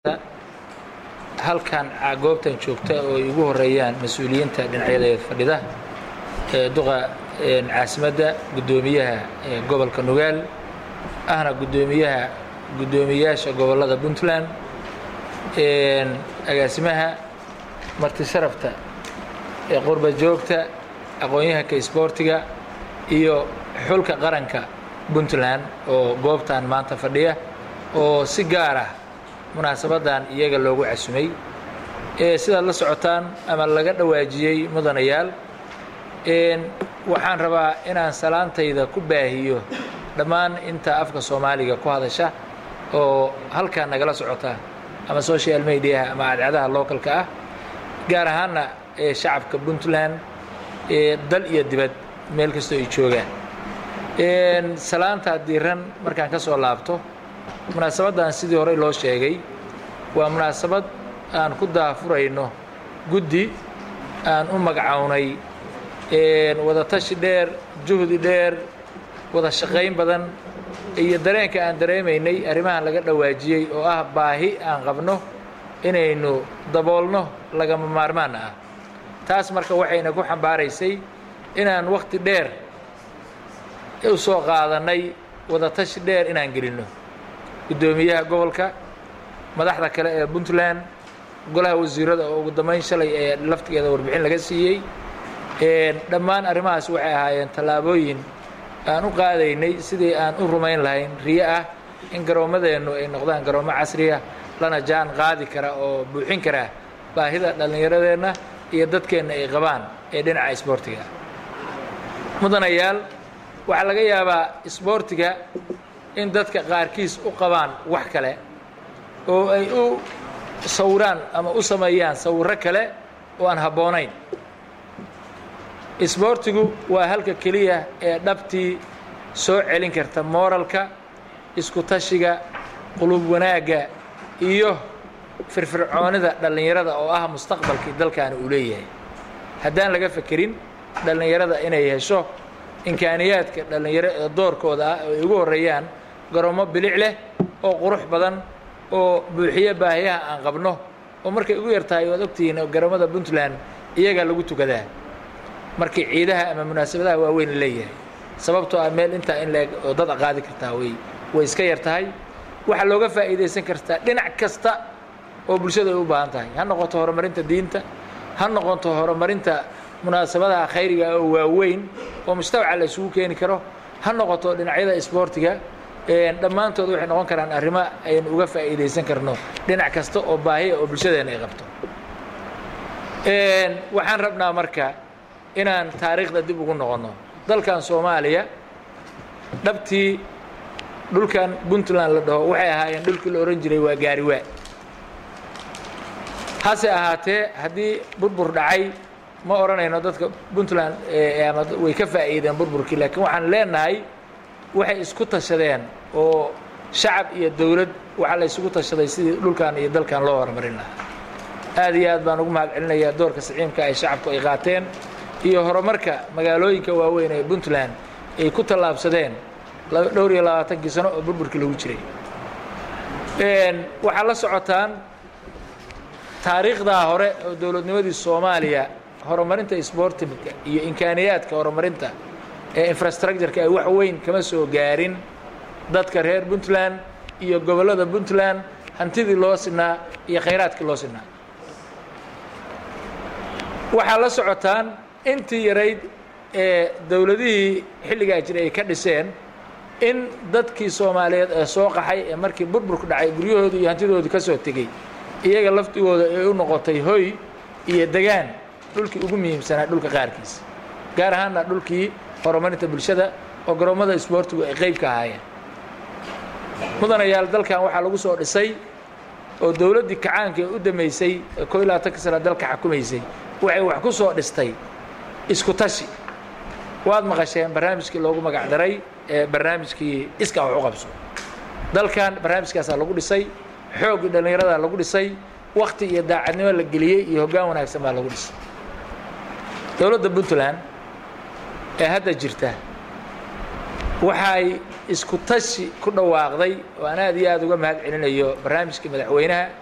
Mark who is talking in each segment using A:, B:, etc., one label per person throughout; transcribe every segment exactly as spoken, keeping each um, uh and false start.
A: halkan goobtan joogta oo igu horeeyaan mas'uuliyiinta dhinacyada fadhida ee duqa caasimadda gudoomiyaha gobolka Nugaal ahna gudoomiyaha gudoomiyaasha gobolada Puntland ee agaasimaha marti sharafta ee qurba joogta aqoonyahanka isboortiga iyo xulka qaranka Puntland oo goobtan maanta fadhiya oo si gaar ah munaasabadan iyaga loogu casumay ee sida la socotaan ama laga dhawaajiyay mudanayaal een waxaan rabaa inaan salaantayda ku baahiyo dhammaan inta afka Soomaaliga ku hadasha oo halkaan nagala socota ama social media ama cadcadaha localka ah gaar ahaan ee shacabka Puntland ee dal iyo dibad meel kasta ay joogaan een salaanta diiran markaan ka soo laabto munaasabadan sidii hore loo sheegay waa munaasabad aan ku daafurayno guddi aan u magacawnay een wada tashi dheer juhdi dheer wada shaqayn badan iyo dareenka aan dareemaynay arrimahan laga dhawaajiyay oo ah baahi aan qabno inaynu daboolno laga maarmaan ah taas marka waxayna ku xambaaraysay inaan waqti dheer u soo qaadanay wada tashi dheer inaan gelino gudoomiyaha gobolka madaxda kale ee Puntland golaha wasiirada oo ugu dambeyn shalay ee laftigeeda warbixin laga siiyay ee dhammaan arrimahaas waxay ahaayeen talaabooyin aan u qaadaynay sidii aan u rumayn lahayn riyo ah in garoomadeenu ay noqdaan garoomo casri ah lana jaan qaadi kara oo buuxin kara baahida dhallinyaradeena iyo dadkeena ay qabaan ee dhinaca isboortiga mudanayaal waxa laga yaabaa isboortiga in dadka qaarkiis u qabaan wax kale oo ay u sawiraan ama u sameeyaan sawirro kale oo aan habboonayn isboortigu waa halka keliya ee dhabtii soo celin karta moralka isku tashiga qulub wanaagga iyo firfircoonida dhallinyarada oo ah mustaqbalkii dalkaani uu leeyahay haddaan laga fekerin dhallinyarada inay hesho imkaaniyaadka dhallinyaro ee doorkooda ah oo ay ugu horreeyaan garoomo bilic leh oo qurux badan oo buuxiye baahiyaha aan qabno oo markay ugu yartahay waad ogtihiin garoomada Puntland iyaga lagu tukadaa markii ciidaha ama munaasabadaha waaweyn leeyahay sababtoo ah meel inta in leeg oo dad qaadi kartaa way way iska yartahay waxa looga faa'iideysan kartaa dhinac kasta oo bulshada u baahan tahay ha noqoto horumarinta diinta ha noqoto horumarinta munaasabadaha khayriga oo waaweyn oo mustawca la isugu keeni karo ha noqoto dhinacyada isboortiga ee dhammaantood waxay noqon karaan arrimo aynu uga faa'iideysan karno dhinac kasta oo baahi oo bulshadeena ay qabto een waxaan rabnaa marka inaan taariikhda dib ugu noqono dalkan Soomaaliya dhabtii dhulkan Puntland la dhaho waxay ahaayeen dhulkii la oran jiray waa gaariwaa hase ahaatee haddii burbur dhacay ma oranayno dadka Puntland ee ama way ka faa'iideen burburkii laakiin waxaan leenahay waxay isku tashadeen oo shacab iyo dawlad waxa la isugu tashaday sidii dhulkan iyo dalkan loo horumarin lahaa aad iyo aad baan ugu mahadcelinayaa doorka siciimka ay shacabku ay qaateen iyo horumarka magaalooyinka waaweyn ee Puntland ay ku tallaabsadeen dhowr iyo labaatan sano oo burburkii lagu jiray een waxa la socotaan taariikhda hore oo dawladnimadii Soomaaliya horumarinta isboortiga iyo imkaaniyaadka horumarinta ee infrastructure-ka ay wax weyn kama soo gaarin dadka reer Puntland iyo gobolada Puntland hantidii loo sinaa iyo khayraadkii loo sinaa waxa la socotaan intii yarayd ee dawladihii xilliga jiray ay ka dhiseen in dadkii Soomaaliyeed ee soo qaxay ee markii burburku dhacay guryahooda iyo hantidooda ka soo tagay iyaga laftigooda ay u noqotay hoy iyo degaan dhulkii ugu muhiimsanaa dhulka qaarkiis gaar ahaan dhulkii horumarinta bulshada oo garoomada isboortigu ay qayb ka ahaayeen mudanayaal dalkan waxaa lagu soo dhisay oo dawladdii kacaanka ee u dameysay koob iyo labaatan sano dalka xukumaysay waxay wax ku soo dhistay isku tashi waad maqasheen barnaamijkii loogu magac daray ee barnaamijkii iska wax u qabso dalkan barnaamijkaas lagu dhisay xoog dhalinyarada lagu dhisay waqti iyo daacadnimo la geliyay iyo hoggaan wanaagsan baa lagu dhisay dawladda Puntland ee hadda jirta waxay isku tashi ku dhawaaqday oo aan aad iyo aad uga mahad celinayo barnaamijka madaxweynaha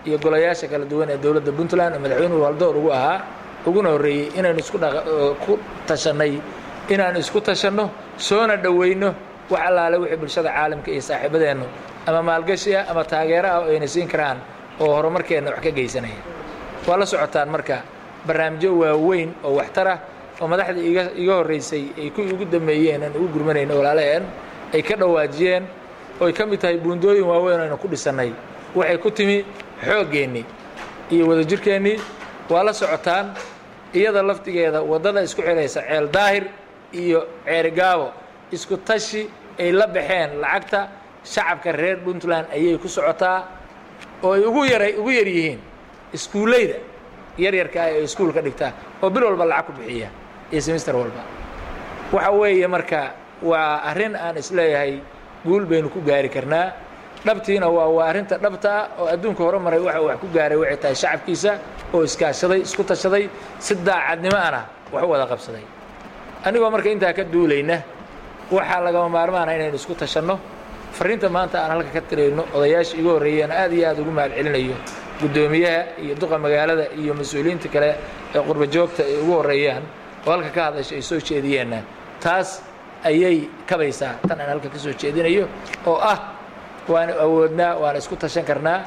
A: iyo golayaasha kala duwan ee dowladda puntland oo madaxweynuhu haldoor ugu ahaa uguna horreeyey inaynu isku ku tashanay inaanu isku tashanno soona dhowayno wax allaale wixii bulshada caalamka iyo saaxiibadeennu ama maalgashi ah ama taageero ah oo ayna siin karaan oo horumarkeenna wax ka geysanaya waa la socotaan marka barnaamijyo waaweyn oo waxtar ah oo madaxdii iga iga horreysay ay ku ugu dambeeyeen aan ugu gurmanayno walaalaheen ay ka dhawaajiyeen oo ay ka mid tahay buundooyin waaweyn oo aynu ku dhisannay waxay ku timi xooggeenni iyo wadajirkeennii waa la socotaan iyada laftigeeda waddada isku xidhaysa ceel daahir iyo ceerigaabo isku tashi ay la baxeen lacagta shacabka reer puntland ayay ku socotaa oo ay ugu yaray ugu yar yihiin iskuulayda yaryarka ah ee iskuulka dhigtaa oo bil walba lacag ku bixiya iyo semester walba waxa weeye marka waa arrin aan isleeyahay guul baynu ku gaari karnaa dhabtiina waa waa arrinta dhabta ah oo adduunka horumaray waxa wax ku gaaray waxay tahay shacabkiisa oo iskaashaday isku tashaday si daacadnimo ana wax u wada qabsaday anigoo marka intaa ka duulayna waxaa lagama maarmaana inaynu isku tashanno fariinta maanta aan halka ka tirayno odayaasha igu horreeyeen aad iyo aad ugu mahad celinayo guddoomiyaha iyo duqa magaalada iyo mas-uuliyiinta kale ee qurba joogta ay ugu horreeyaan oo halka ka hadasha ay soo jeediyeenna taas ayay kabaysaa tan aan halka ka soo jeedinayo oo ah waanu awoodnaa waana isku tashan karnaa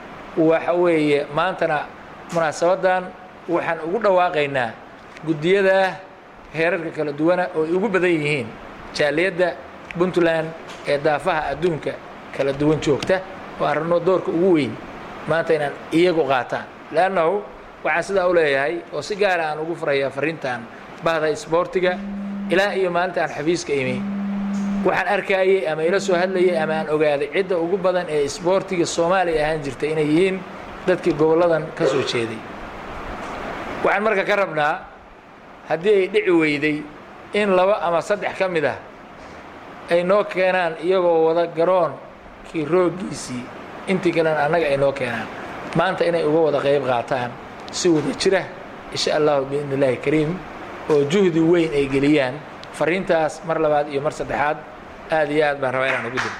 A: waxa weeye maantana munaasabaddan waxaan ugu dhawaaqaynaa guddiyada heerarka kala duwana oo ay ugu badan yihiin jaaliyadda puntland ee daafaha adduunka kala duwan joogta oo aan rabno doorka ugu weyn maanta inaan iyagu qaataan leannahu waxaan sidaa u leeyahay oo si gaara aan ugu furayaa fariintan bahda isboortiga ilaa iyo maalinta aan xafiiska imi waxaan arkayay ama ila soo hadlayay ama aan ogaaday cidda ugu badan ee isboortiga soomaaliya ahaan jirta inay yihiin dadkii gobolladan ka soo jeeday waxaan marka ka rabnaa haddii ay dhici weyday in laba ama saddex ka mid ah ay noo keenaan iyagoo wada garoonkii rooggiisii intii kalena annaga ay noo keenaan maanta inay uga wada qayb qaataan si wada jira insha allahu biidni illaahi kariim oo juhdi weyn ay geliyaan fariintaas mar labaad iyo mar saddexaad aad iyo aad baan rabaa inaan ugu diro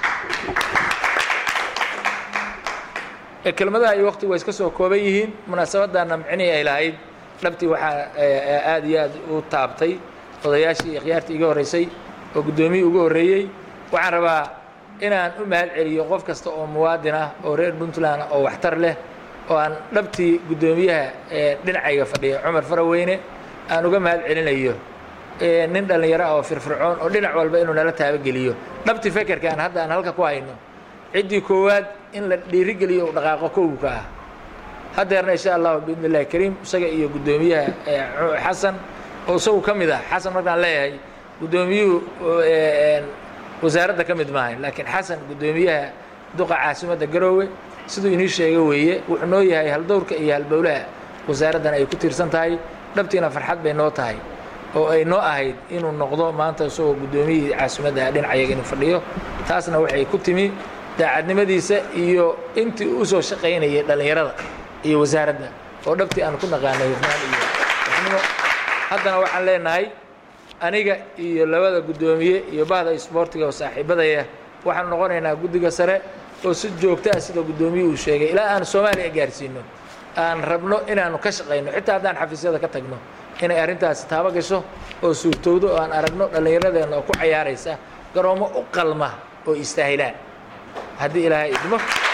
A: kelmadaha iyo waqtigu way iska soo kooban yihiin munaasabaddaanna micnihii ay lahayd dhabtii waxaa aad iyo aad u taabtay odayaashii iyo khiyaartii iga horraysay oo guddoomiyii ugu horreeyey waxaan rabaa inaan u mahad celiyo qof kasta oo muwaadin ah oo reer puntland oo waxtar leh oo aan dhabtii guddoomiyaha ee dhinacayga fadhiya cumar faraweyne aan uga mahad celinayo nin dhallinyaro ah oo firfircoon oo dhinac walba inuu nala taabageliyo dhabtii fekerkaan hadda aan halka ku hayno ciddii koowaad in la dhiirigeliyo u dhaqaaqo kowka ah haddeerna insha allahu biidni illahi kariim isaga iyo guddoomiyaha xasan oo isagu ka mid ah xasan markaan leeyahay guddoomiyuhu wasaaradda ka mid maahayn laakiin xasan guddoomiyaha duqa caasimadda garoowe siduu inii sheega weeye wuxuu noo yahay haldowrka iyo halbowlaha wasaaraddan ay ku tiirsan tahay dhabtiina farxad bay noo tahay oo ay noo ahayd inuu noqdo maanta isagoo guddoomiyihii caasimadda dhinacayaga inuu fadhiyo taasna waxay ku timi daacadnimadiisa iyo intii u soo shaqaynayay dhallinyarada iyo wasaaradda oo dhabtii aan ku naqaanay hufnaan iyo waxnimo haddana waxaan leenahay aniga iyo labada guddoomiye iyo bahda isboortiga oo saaxiibadaya waxaan noqonaynaa guddiga sare oo si joogto ah sida guddoomiye uu sheegay ilaa aan soomaaliya gaarsiino aan rabno inaanu ka shaqayno xitaa haddaan xafiisyada ka tagno inay arrintaasi taabo gasho oo suurtowdo oo aan aragno dhallinyaradeenna oo ku cayaaraysa garoommo u qalma oo istaahilaan haddii ilaahay idmo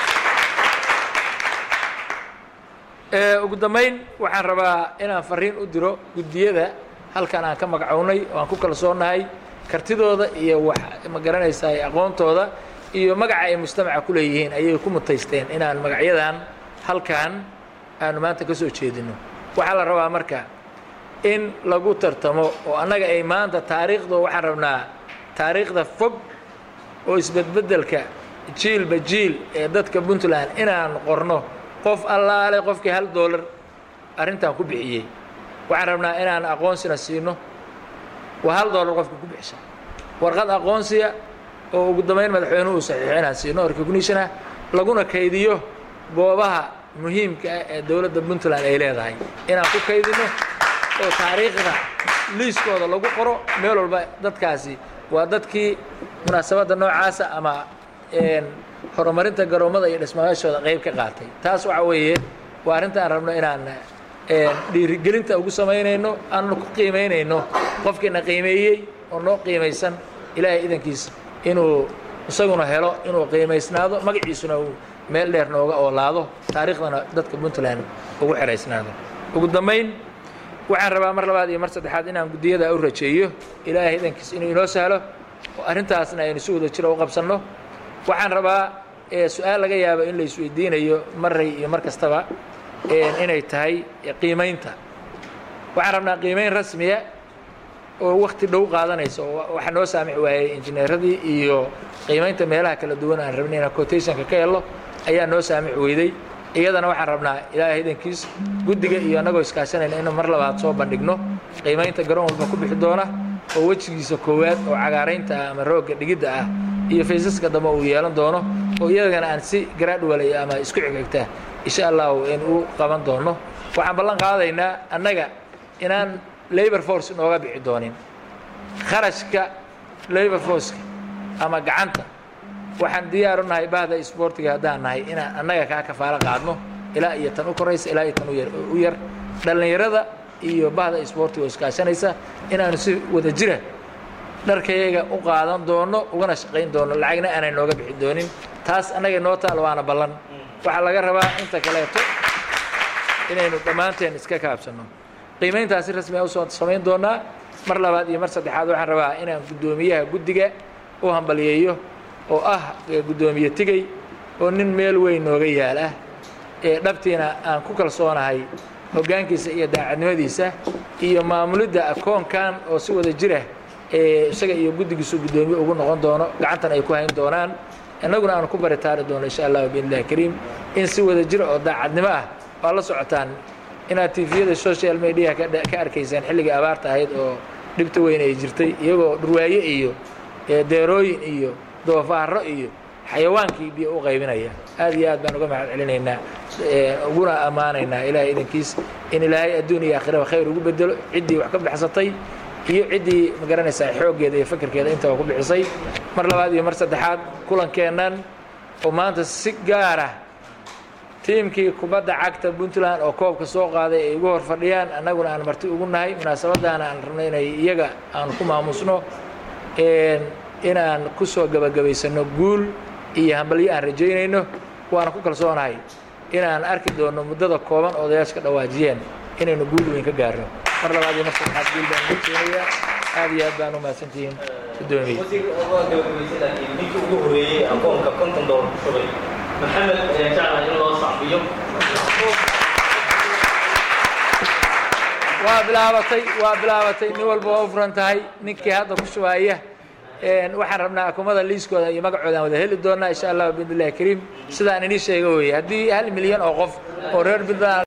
A: ugu dambayn waxaan rabaa inaan fariin u diro guddiyada halkan aan ka magacownay oo aan ku kalsoonahay kartidooda iyo wax ma garanaysaa aqoontooda iyo magaca ay mujtamaca ku leeyihiin ayay ku mutaysteen inaan magacyadan halkan aanu maanta ka soo jeedino waxaa la rabaa marka in lagu tartamo oo annaga ay maanta taariikhda waxaan rabnaa taariikhda fog oo isbedbedelka jiilba jiil ee dadka puntland inaan qorno qof allaale qofkii hal doolar arrintan ku bixiyey waxaan rabnaa inaan aqoonsina siino waa hal doolar qofka ku bixisa warqad aqoonsiya oo ugu dambayn madaxweynuhu saxiixo inaan siino recognition ah laguna kaydiyo goobaha muhiimka ah ee dowladda puntland ay leedahay inaan ku kaydino oo taariikhda liiskooda lagu qoro meel walba dadkaasi waa dadkii munaasabadda noocaasa ama horumarinta garoomada iyo dhismayaashooda qayb ka qaatay. taas waxa weeye waa arrinta aan rabno inaan dhiirigelinta ugu samaynayno aanu ku qiimaynayno qofkiina qiimeeyey oo noo qiimaysan ilaahay idankiisa inuu isaguna helo inuu qiimaysnaado magaciisuna uu meel dheer nooga oolaado taariikhdana dadka Puntland ugu xiraysnaado. ugu dambayn waxaan rabaa mar labaad iyo mar saddexaad inaan gudiyada u rajeeyo ilaahay idankiisa inuu inoo sahlo oo arrintaasna aynu si wada jiro u qabsanno. waxaan rabaa su'aal laga yaabo in la isweydiinayo maray iyo mar kastaba inay tahay qiimaynta. waxaan rabnaa qiimayn rasmiya oo waqti dhow qaadanayso waxa noo saamax waayay injineeradii iyo qiimaynta meelaha kala duwan aan rabnay inaan quotationka ka helo ayaa noo saamax weyday. iyadana waxaan rabnaa ilaahay idankiis guddiga iyo annagoo iskaashanayna inaan mar labaad soo bandhigno qiimaynta garoon walba ku bixi doona oo wejigiisa koowaad oo cagaaraynta ah ama roogga dhigidda ah iyo faysaska dambe uu yeelan doono oo iyagana aan si gradual ama isku xigxigta insha Allah in uu qaban doono. waxaan ballan qaadaynaa annaga inaan labor force nooga bixi doonin kharashka labor force ama gacanta. waxaan diyaar u nahay bahda isboortiga haddaan nahay inaan annaga kaa kafaalo qaadno ilaa iyo tan u koraysa ilaa iyo tan u yar dhallinyarada iyo bahda isboortiga oo iskaashanaysa inaanu si wada jira dharkayaga u qaadan doono ugana shaqayn doono lacagna aanay nooga bixi doonin. taas annaga noo taal waana ballan. waxaa laga rabaa inta kaleeto inaynu dhammaanteen iska kaabsanno. qiimayntaasi rasmi ah u soo samayn doonaa mar labaad iyo mar saddexaad. waxaan rabaa inaan guddoomiyaha guddiga u hambaliyeeyo oo ah guddoomiye Tigay oo nin meel weyn nooga yaal ah ee dhabtiina aan ku kalsoonahay hoggaankiisa iyo daacadnimadiisa iyo maamulidda akoonkan oo si wada jira ee isaga iyo guddigiisu guddoomiye ugu noqon doono gacantan ay ku hayn doonaan annaguna aan ku baritaari doono insha Allah billahi kariim in si wada jira oo daacadnimo ah oo la socotaan inaad tviyada social media ka arkaysaan xilliga abaarta ahayd oo dhibta weyn ay jirtay iyagoo dhurwaaye iyo deerooyin iyo doofaarro iyo xayawaankii biyo u qaybinaya. aad iyo aad baan uga mahad celinaynaa uguna ammaanaynaa ilaahay idankiis in ilaahay adduun iyo aakhiraba khayr ugu bedelo ciddii wax ka baxsatay iyo ciddii ma garanaysaa xooggeeda iyo fikirkeeda intaba ku bixisay. mar labaad iyo mar saddexaad kulankeennan oo maanta si gaar ah tiimkii kubadda cagta Puntland oo koobka soo qaaday ay ugu hor fadhiyaan annaguna aan marti ugu nahay munaasabadaana aan rabnay inay iyaga aan ku maamusno inaan ku soo gabagabaysano guul iyo hambalyo aan rajaynayno. waana ku kalsoonahay inaan arki doono muddada kooban oo odayaashka dhawaajiyeen inaynu guul weyn ka gaarno. mar labaad iyo mar saddexaad guul baan rajaynayaa. aad iyo aad baan u mahadsantihiin guddoomiye.
B: ninkii ugu horeeyey akoonka konton doolar ku shubay maxamed jacla in loo sacbiyo
A: waa bilaabatay waa bilaabatay nin walba waa u furan tahay ninkii hadda ku shubaya waxaan rabnaa akoomada liiskooda iyo magacooda wada heli doonaa insha Allah billahi kariim sidaan inii sheegay weeye haddii hal milyan oo qof oo reer Puntland